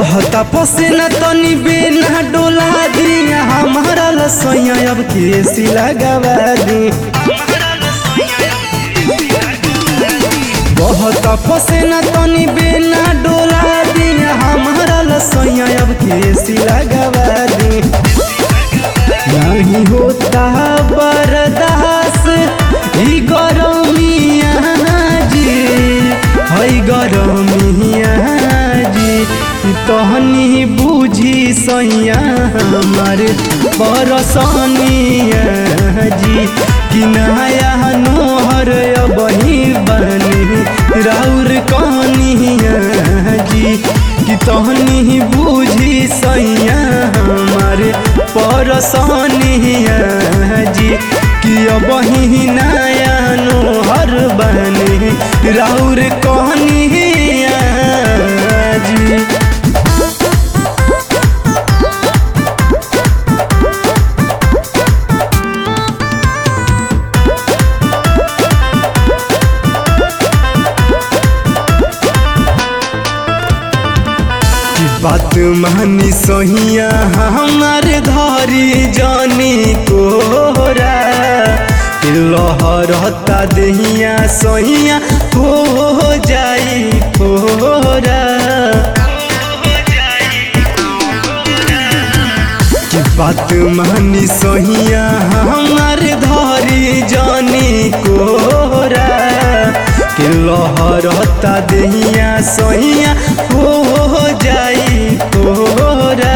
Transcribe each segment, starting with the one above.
कहता पसीना तनी बिना डोला दिया हमारा लसैया अब केसी लगावा दी। कहता पसीना तनी बिना डोला दिया हमारा लसैया अब केसी लगावा दी। नहीं होता बर्दाश्त ई गरमिया जी, हई गरमिया जी तहनी बूझी सैया हमारे परसनिया जी। कि नया नोहर बही बनी राउर कनिया जी। कि तहनी बूझी सैया हमारे परसनिया जी। कि बही नया नोहर बनी राउर कनिया जी। बात मानी सहिया हमार धरी जानी कोरा। लहरता दहिया सहिया हो जाई फोरा। बात मानी सहिया हमार धरी जानी कोरा। लहरता दहिया सहिया हो जाई तोरा।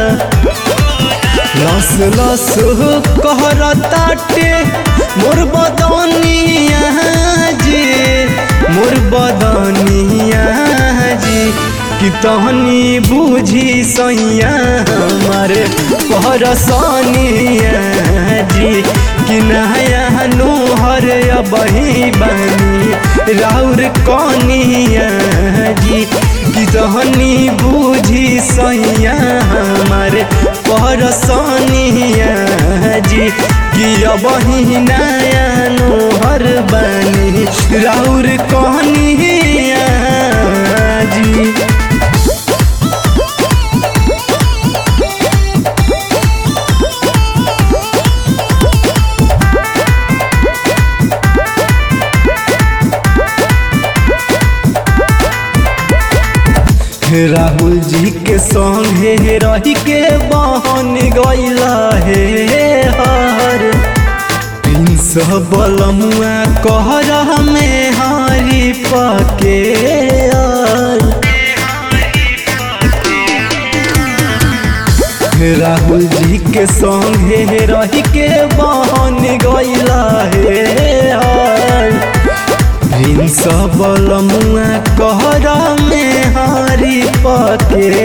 लस लस कहरताटे मोर बदनिया जी, मोर बदनिया जी। कि तहनी बूझी सैया हमारे परसनिया जी। कि नया नोहर बही बनी राउर कनिया जी। कि तहनी बूझी सैया हमारे परसनिया जी। कि बही नया नोहर बनी राउर कनिया जी। राहुल जी के संगे रही के बहन गईला हे हर। प्रिंस बलमुआ कहर में हारी पके। राहुल जी के संगे रही के बहन गईला हे हर। प्रिंस बलमुआ कहर में हारी पके।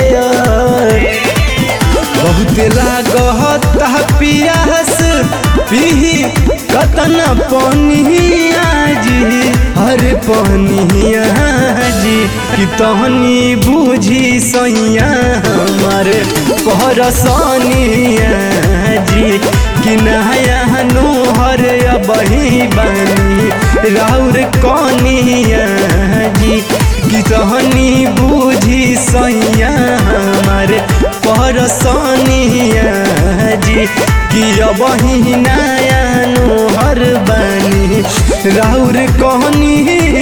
बहुत लागता पियास पीही कतना पनिया जी, हर पनिया जी। कि तहनी बूझी सैया हमारे परसनिया जी। कि नया नोहर बही बनी राउर कनिया जी। कि तहनी बूझी सैया हमारे परसनिया जी। कि बही नया नोहर बनी राउर कनिया।